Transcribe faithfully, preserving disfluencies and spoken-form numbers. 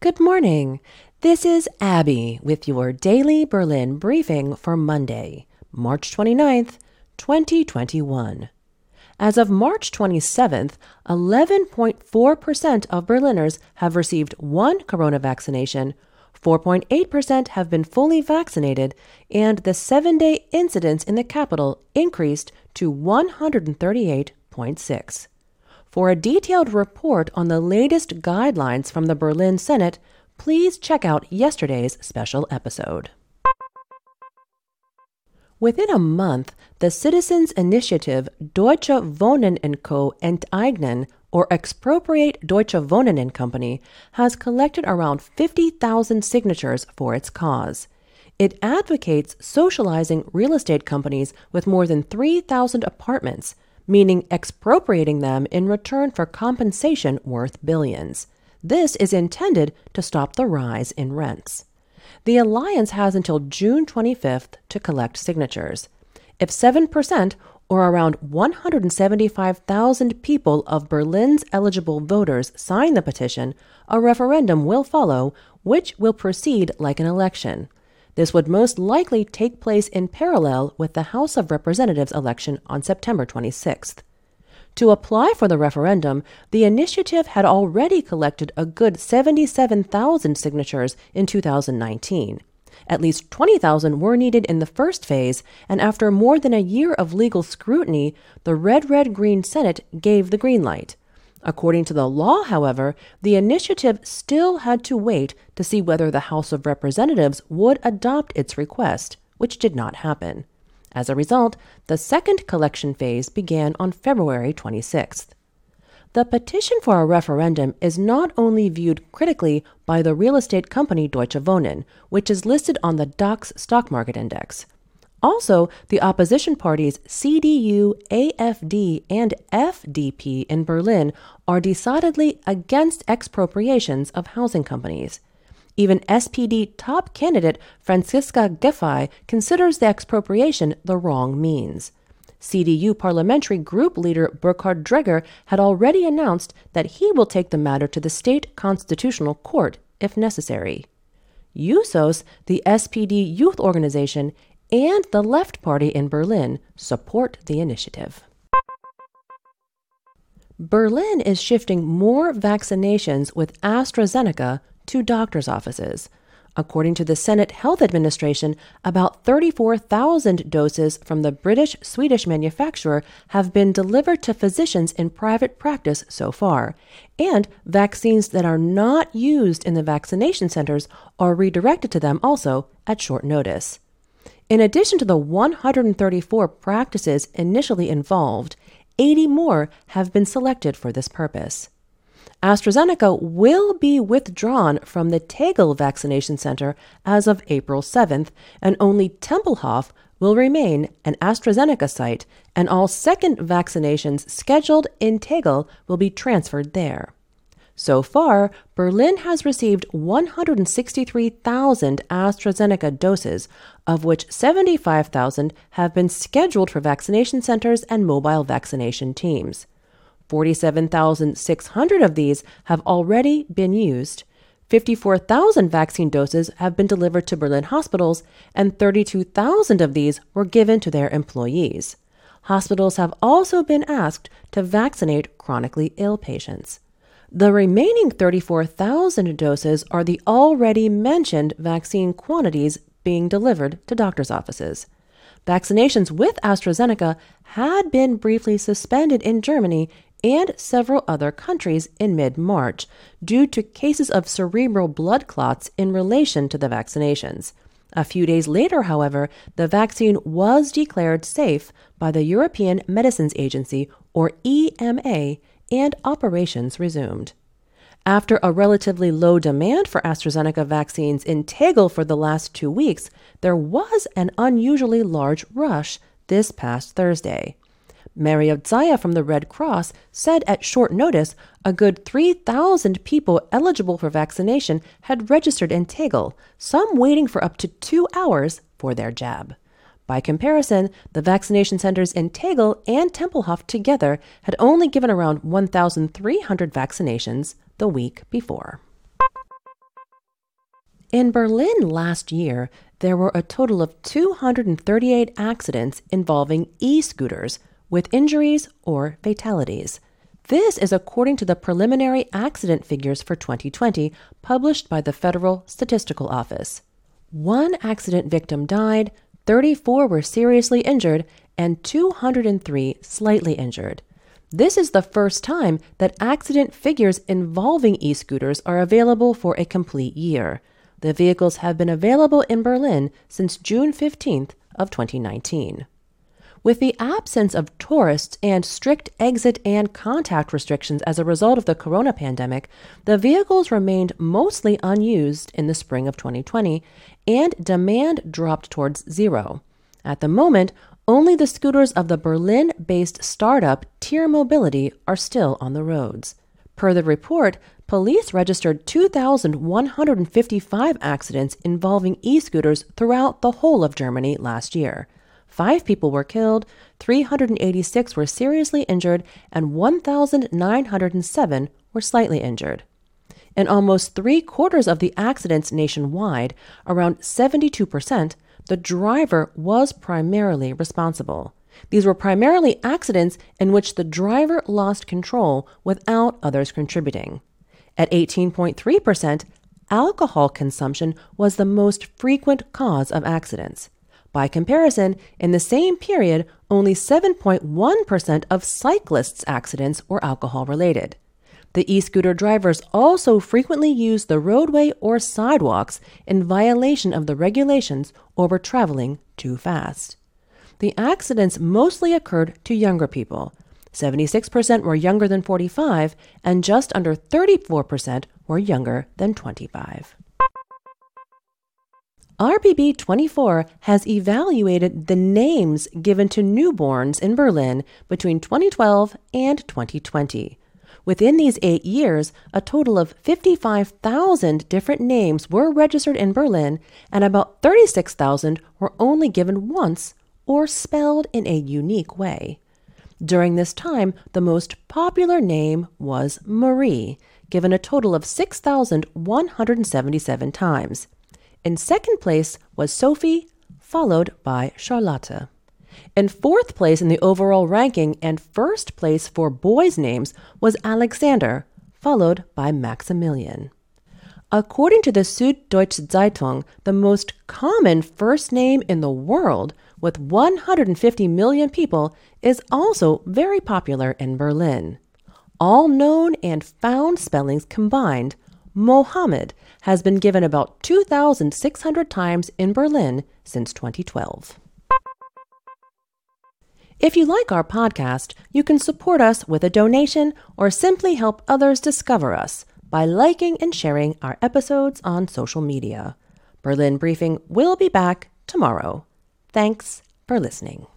Good morning. This is Abby with your daily Berlin briefing for Monday, March twenty-ninth, twenty twenty-one. As of March twenty-seventh, eleven point four percent of Berliners have received one corona vaccination, four point eight percent have been fully vaccinated, and the seven-day incidence in the capital increased to one hundred thirty-eight point six. For a detailed report on the latest guidelines from the Berlin Senate, please check out yesterday's special episode. Within a month, the citizens' initiative Deutsche Wohnen and Co. Enteignen, or Expropriate Deutsche Wohnen and Company, has collected around fifty thousand signatures for its cause. It advocates socializing real estate companies with more than three thousand apartments, meaning expropriating them in return for compensation worth billions. This is intended to stop the rise in rents. The alliance has until June twenty-fifth to collect signatures. If seven percent, or around one hundred seventy-five thousand people of Berlin's eligible voters sign the petition, a referendum will follow, which will proceed like an election. This would most likely take place in parallel with the House of Representatives election on September twenty-sixth. To apply for the referendum, the initiative had already collected a good seventy-seven thousand signatures in two thousand nineteen. At least twenty thousand were needed in the first phase, and after more than a year of legal scrutiny, the Red-Red-Green Senate gave the green light. According to the law, however, the initiative still had to wait to see whether the House of Representatives would adopt its request, which did not happen. As a result, the second collection phase began on February twenty-sixth. The petition for a referendum is not only viewed critically by the real estate company Deutsche Wohnen, which is listed on the DAX stock market index. Also, the opposition parties C D U, A F D, and F D P in Berlin are decidedly against expropriations of housing companies. Even S P D top candidate Franziska Giffey considers the expropriation the wrong means. C D U parliamentary group leader Burkhard Dreger had already announced that he will take the matter to the state constitutional court if necessary. Jusos, the S P D youth organization, and the Left Party in Berlin support the initiative. Berlin is shifting more vaccinations with AstraZeneca to doctors' offices. According to the Senate Health Administration, about thirty-four thousand doses from the British-Swedish manufacturer have been delivered to physicians in private practice so far, and vaccines that are not used in the vaccination centers are redirected to them also at short notice. In addition to the one hundred thirty-four practices initially involved, eighty more have been selected for this purpose. AstraZeneca will be withdrawn from the Tegel Vaccination Center as of April seventh, and only Tempelhof will remain an AstraZeneca site, and all second vaccinations scheduled in Tegel will be transferred there. So far, Berlin has received one hundred sixty-three thousand AstraZeneca doses, of which seventy-five thousand have been scheduled for vaccination centers and mobile vaccination teams. forty-seven thousand six hundred of these have already been used. fifty-four thousand vaccine doses have been delivered to Berlin hospitals, and thirty-two thousand of these were given to their employees. Hospitals have also been asked to vaccinate chronically ill patients. The remaining thirty-four thousand doses are the already mentioned vaccine quantities being delivered to doctors' offices. Vaccinations with AstraZeneca had been briefly suspended in Germany and several other countries in mid-March due to cases of cerebral blood clots in relation to the vaccinations. A few days later, however, the vaccine was declared safe by the European Medicines Agency, or E M A, and operations resumed. After a relatively low demand for AstraZeneca vaccines in Tegel for the last two weeks, there was an unusually large rush this past Thursday. Maria Zaya from the Red Cross said at short notice a good three thousand people eligible for vaccination had registered in Tegel, some waiting for up to two hours for their jab. By comparison, the vaccination centers in Tegel and Tempelhof together had only given around one thousand three hundred vaccinations the week before. In Berlin last year, there were a total of two hundred thirty-eight accidents involving e-scooters with injuries or fatalities. This is according to the preliminary accident figures for twenty twenty published by the Federal Statistical Office. One accident victim died, thirty-four were seriously injured, and two hundred three slightly injured. This is the first time that accident figures involving e-scooters are available for a complete year. The vehicles have been available in Berlin since June fifteenth of twenty nineteen. With the absence of tourists and strict exit and contact restrictions as a result of the corona pandemic, the vehicles remained mostly unused in the spring of twenty twenty, and demand dropped towards zero. At the moment, only the scooters of the Berlin-based startup Tier Mobility are still on the roads. Per the report, police registered two thousand one hundred fifty-five accidents involving e-scooters throughout the whole of Germany last year. Five people were killed, three hundred eighty-six were seriously injured, and one thousand nine hundred seven were slightly injured. In almost three quarters of the accidents nationwide, around seventy-two percent, the driver was primarily responsible. These were primarily accidents in which the driver lost control without others contributing. At eighteen point three percent, alcohol consumption was the most frequent cause of accidents. By comparison, in the same period, only seven point one percent of cyclists' accidents were alcohol-related. The e-scooter drivers also frequently used the roadway or sidewalks in violation of the regulations or were traveling too fast. The accidents mostly occurred to younger people. seventy-six percent were younger than forty-five, and just under thirty-four percent were younger than twenty-five. R B B twenty-four has evaluated the names given to newborns in Berlin between twenty twelve and twenty twenty. Within these eight years, a total of fifty-five thousand different names were registered in Berlin, and about thirty-six thousand were only given once or spelled in a unique way. During this time, the most popular name was Marie, given a total of six thousand one hundred seventy-seven times. In second place was Sophie, followed by Charlotte. In fourth place in the overall ranking and first place for boys' names was Alexander, followed by Maximilian. According to the Süddeutsche Zeitung, the most common first name in the world, with one hundred fifty million people, is also very popular in Berlin. All known and found spellings combined, Mohammed has been given about two thousand six hundred times in Berlin since twenty twelve. If you like our podcast, you can support us with a donation or simply help others discover us by liking and sharing our episodes on social media. Berlin Briefing will be back tomorrow. Thanks for listening.